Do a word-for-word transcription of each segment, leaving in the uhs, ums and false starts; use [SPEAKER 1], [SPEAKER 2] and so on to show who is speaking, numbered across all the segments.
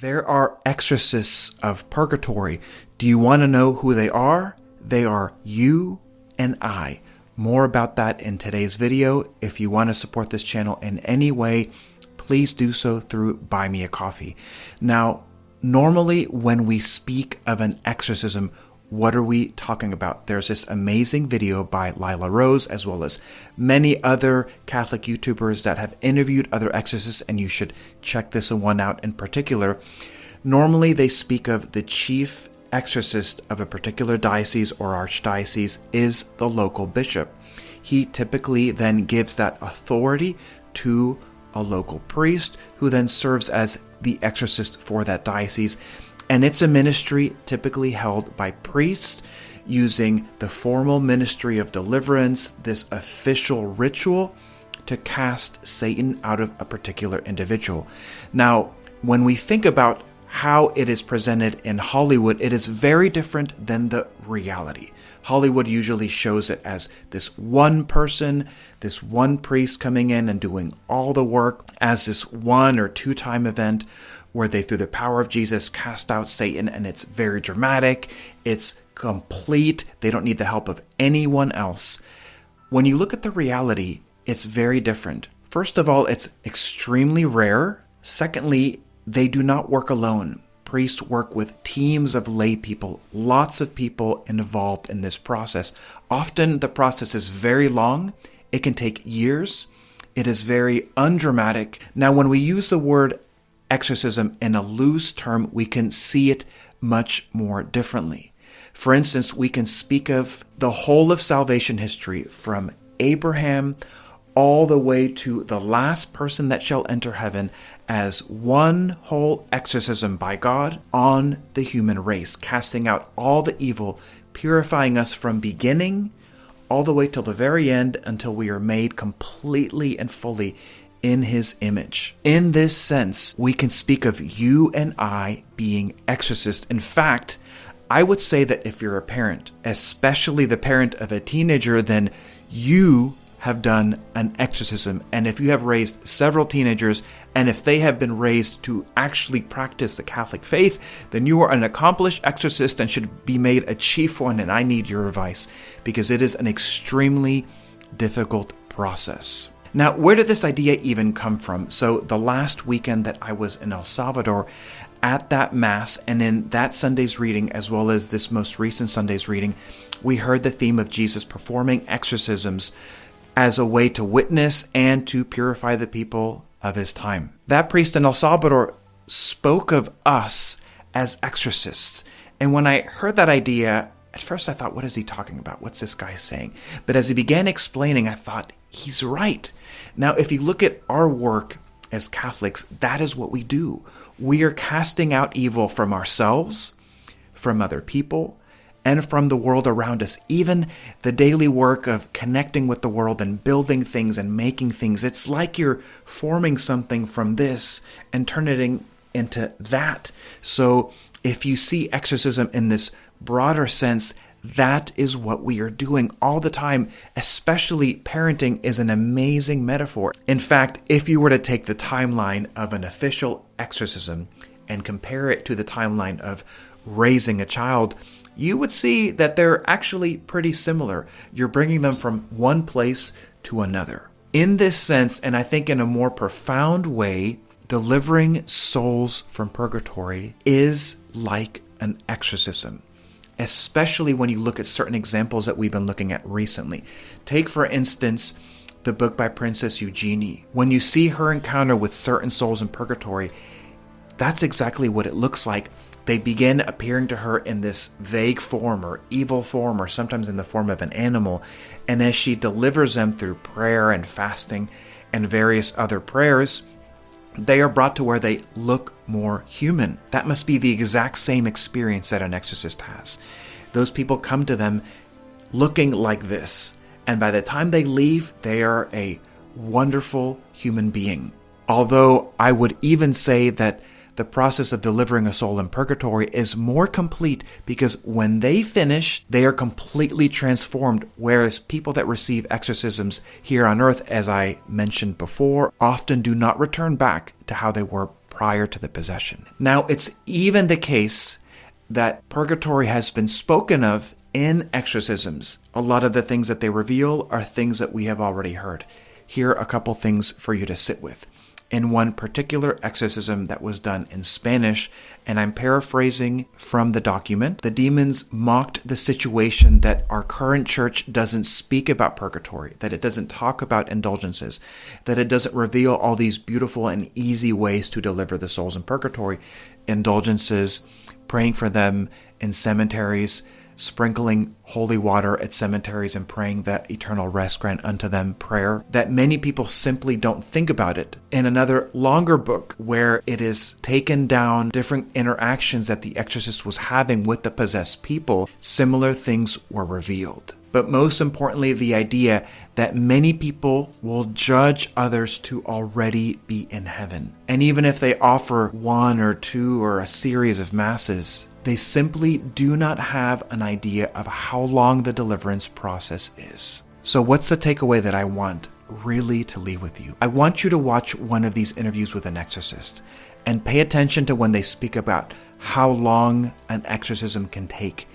[SPEAKER 1] There are exorcists of purgatory. Do you want to know who they are? They are you and I. More about that in today's video. If you want to support this channel in any way, please do so through Buy Me a Coffee. Now, normally when we speak of an exorcism, what are we talking about? There's this amazing video by Lila Rose, as well as many other Catholic YouTubers that have interviewed other exorcists, and you should check this one out in particular. Normally, they speak of the chief exorcist of a particular diocese or archdiocese is the local bishop. He typically then gives that authority to a local priest, who then serves as the exorcist for that diocese. And it's a ministry typically held by priests using the formal ministry of deliverance, this official ritual, to cast Satan out of a particular individual. Now, when we think about how it is presented in Hollywood, it is very different than the reality. Hollywood usually shows it as this one person, this one priest coming in and doing all the work, as this one or two time event where they, through the power of Jesus, cast out Satan, and it's very dramatic, it's complete, they don't need the help of anyone else. When you look at the reality, it's very different. First of all, it's extremely rare. Secondly, they do not work alone. Priests work with teams of lay people, lots of people involved in this process. Often the process is very long. It can take years. It is very undramatic. Now, when we use the word exorcism in a loose term, we can see it much more differently. For instance, we can speak of the whole of salvation history from Abraham all the way to the last person that shall enter heaven as one whole exorcism by God on the human race, casting out all the evil, purifying us from beginning all the way till the very end until we are made completely and fully in His image. In this sense, we can speak of you and I being exorcists. In fact, I would say that if you're a parent, especially the parent of a teenager, then you have done an exorcism. And if you have raised several teenagers, and if they have been raised to actually practice the Catholic faith, then you are an accomplished exorcist and should be made a chief one. And I need your advice because it is an extremely difficult process. Now, where did this idea even come from? So the last weekend that I was in El Salvador at that Mass, and in that Sunday's reading, as well as this most recent Sunday's reading, we heard the theme of Jesus performing exorcisms as a way to witness and to purify the people of His time. That priest in El Salvador spoke of us as exorcists. And when I heard that idea, at first I thought, what is he talking about? What's this guy saying? But as he began explaining, I thought, he's right. Now, if you look at our work as Catholics, that is what we do. We are casting out evil from ourselves, from other people, and from the world around us. Even the daily work of connecting with the world and building things and making things, it's like you're forming something from this and turning it into that. So if you see exorcism in this broader sense, that is what we are doing all the time. Especially parenting is an amazing metaphor. In fact, if you were to take the timeline of an official exorcism and compare it to the timeline of raising a child, you would see that they're actually pretty similar. You're bringing them from one place to another. In this sense, and I think in a more profound way, delivering souls from purgatory is like an exorcism, especially when you look at certain examples that we've been looking at recently. Take, for instance, the book by Princess Eugenie. When you see her encounter with certain souls in purgatory, that's exactly what it looks like. They begin appearing to her in this vague form or evil form, or sometimes in the form of an animal. And as she delivers them through prayer and fasting and various other prayers, they are brought to where they look more human. That must be the exact same experience that an exorcist has. Those people come to them looking like this, and by the time they leave, they are a wonderful human being. Although I would even say that the process of delivering a soul in purgatory is more complete, because when they finish, they are completely transformed, whereas people that receive exorcisms here on earth, as I mentioned before, often do not return back to how they were prior to the possession. Now, it's even the case that purgatory has been spoken of in exorcisms. A lot of the things that they reveal are things that we have already heard. Here are a couple things for you to sit with. In one particular exorcism that was done in Spanish, and I'm paraphrasing from the document, the demons mocked the situation that our current church doesn't speak about purgatory, that it doesn't talk about indulgences, that it doesn't reveal all these beautiful and easy ways to deliver the souls in purgatory. Indulgences, praying for them in cemeteries, sprinkling holy water at cemeteries and praying that eternal rest grant unto them prayer, that many people simply don't think about it. In another longer book where it is taken down different interactions that the exorcist was having with the possessed people, similar things were revealed. But most importantly, the idea that many people will judge others to already be in heaven. And even if they offer one or two or a series of masses, they simply do not have an idea of how long the deliverance process is. So what's the takeaway that I want really to leave with you? I want you to watch one of these interviews with an exorcist and pay attention to when they speak about how long an exorcism can take.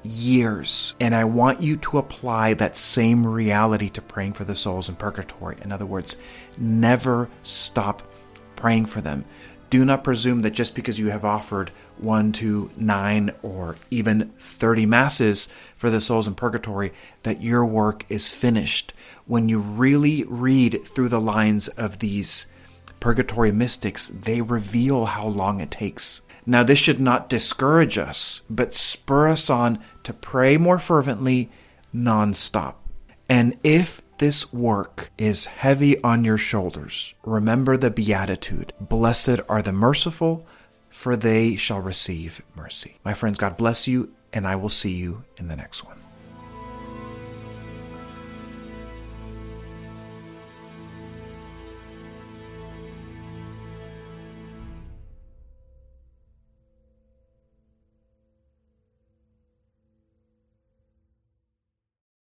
[SPEAKER 1] Years. And I want you to apply that same reality to praying for the souls in purgatory. In other words, never stop praying for them. Do not presume that just because you have offered one, two, nine, or even thirty masses for the souls in purgatory, that your work is finished. When you really read through the lines of these purgatory mystics, they reveal how long it takes. Now, this should not discourage us, but spur us on to pray more fervently, nonstop. And if this work is heavy on your shoulders, remember the Beatitude. Blessed are the merciful, for they shall receive mercy. My friends, God bless you, and I will see you in the next one.